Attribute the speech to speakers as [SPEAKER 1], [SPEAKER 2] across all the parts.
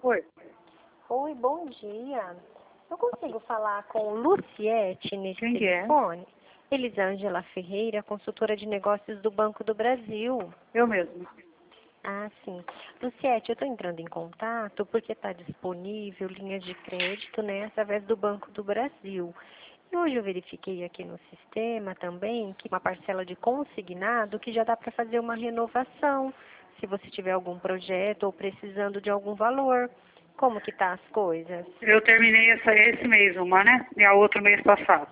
[SPEAKER 1] Oi.
[SPEAKER 2] Oi, bom dia. Eu consigo falar com Luciete nesse
[SPEAKER 1] Quem que é?
[SPEAKER 2] telefone? Elisângela Ferreira, consultora de negócios do Banco do Brasil.
[SPEAKER 1] Eu mesmo.
[SPEAKER 2] Ah, sim. Luciete, eu estou entrando em contato porque está disponível linha de crédito, né, através do Banco do Brasil. E hoje eu verifiquei aqui no sistema também que uma parcela de consignado que já dá para fazer uma renovação, se você tiver algum projeto ou precisando de algum valor. Como que tá as coisas?
[SPEAKER 1] Eu terminei esse mês uma, né? E a outra mês passado.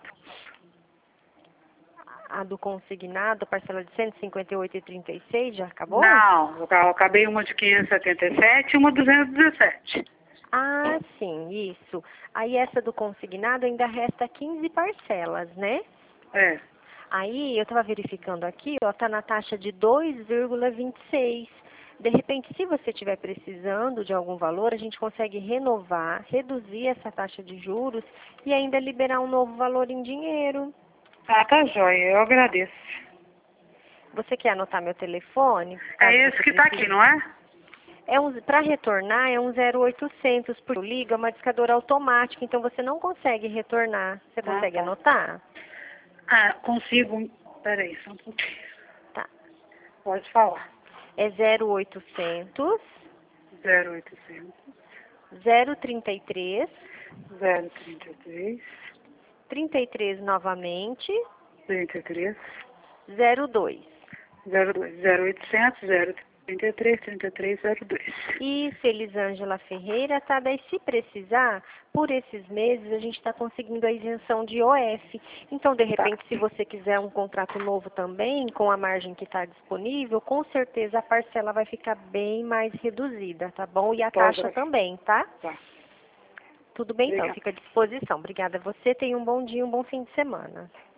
[SPEAKER 2] A do consignado, parcela de 158,36, já acabou?
[SPEAKER 1] Não, eu acabei uma de 577 e uma 217.
[SPEAKER 2] Ah, sim, isso. Aí essa do consignado ainda resta 15 parcelas, né?
[SPEAKER 1] É.
[SPEAKER 2] Aí eu estava verificando aqui, ó, tá na taxa de 2,26. De repente, se você estiver precisando de algum valor, a gente consegue renovar, reduzir essa taxa de juros e ainda liberar um novo valor em dinheiro.
[SPEAKER 1] Ah, tá joia. Eu agradeço.
[SPEAKER 2] Você quer anotar meu telefone?
[SPEAKER 1] É
[SPEAKER 2] Caso
[SPEAKER 1] esse
[SPEAKER 2] você
[SPEAKER 1] que tá
[SPEAKER 2] precise.
[SPEAKER 1] aqui, não é?
[SPEAKER 2] Para retornar é um 0800 por liga, é uma discadora automática, então você não consegue retornar. Você
[SPEAKER 1] Ah,
[SPEAKER 2] consegue
[SPEAKER 1] tá.
[SPEAKER 2] anotar?
[SPEAKER 1] Ah, consigo. Peraí, só um pouquinho.
[SPEAKER 2] Tá.
[SPEAKER 1] Pode falar.
[SPEAKER 2] É 0800
[SPEAKER 1] 0800
[SPEAKER 2] 033
[SPEAKER 1] 033
[SPEAKER 2] 33 novamente
[SPEAKER 1] 33
[SPEAKER 2] 02.
[SPEAKER 1] 02 0800 033 3302.
[SPEAKER 2] Isso, Elisângela Ferreira, tá? Daí, se precisar, por esses meses, a gente está conseguindo a isenção de OF. Então, de
[SPEAKER 1] Tá.
[SPEAKER 2] repente, se você quiser um contrato novo também, com a margem que está disponível, com certeza a parcela vai ficar bem mais reduzida, tá bom? E a taxa
[SPEAKER 1] Pode.
[SPEAKER 2] também, tá?
[SPEAKER 1] Tá.
[SPEAKER 2] Tudo bem, então,
[SPEAKER 1] Obrigada.
[SPEAKER 2] fica à disposição. Obrigada a você, tenha um bom dia, um bom fim de semana.